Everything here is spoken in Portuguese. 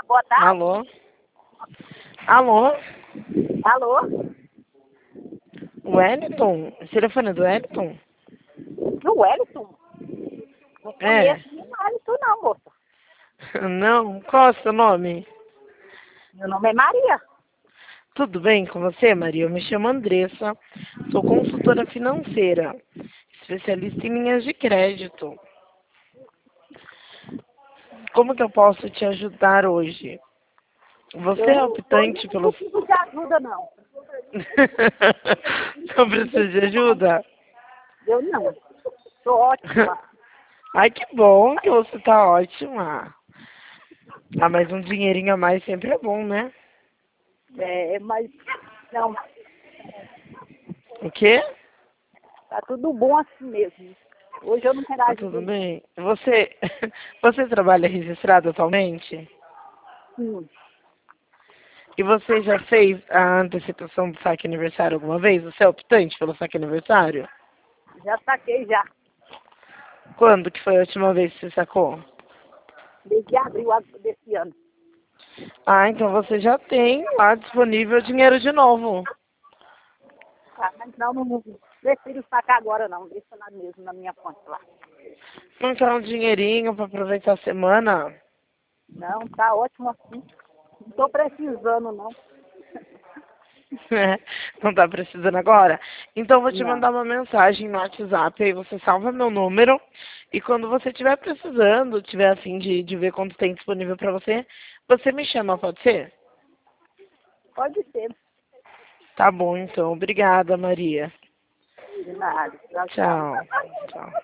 Boa tarde. Alô? Alô? Alô? Wellington? O telefone é do Wellington? Do Wellington? Não É. conheço nenhum Wellington não, moça. Não? Qual é o seu nome? Meu nome é Maria. Tudo bem com você, Maria? Eu me chamo Andressa, sou consultora financeira, especialista em linhas de crédito. Como que eu posso te ajudar hoje? Você Eu é não tô, optante não pelo... preciso de ajuda, não. Não precisa de ajuda? Eu não. Tô ótima. Ai, que bom que você tá ótima. Ah, mas um dinheirinho a mais sempre é bom, né? Mas não, O quê? tá tudo bom assim mesmo. Hoje eu não quero Tá ajuda, tudo não. bem? Você trabalha registrado atualmente? Sim, E você já fez a antecipação do saque aniversário alguma vez? Você é optante pelo saque aniversário? já saquei já. Quando que foi a última vez que você sacou? Desde abril desse ano. Ah, então você já tem lá disponível dinheiro de novo. Ah, mas não prefiro sacar agora não. Deixa lá mesmo na minha conta lá. Não quer um dinheirinho para aproveitar a semana? Não, tá ótimo assim. Não tô precisando, não. É, não tá precisando agora? Então eu vou te Não. mandar uma mensagem no WhatsApp, aí você salva meu número e quando você estiver precisando, tiver afim de ver quanto tem disponível para você, você me chama, pode ser? Pode ser. Tá bom, então. Obrigada, Maria. De nada. Tchau, tchau. Tchau. Tchau.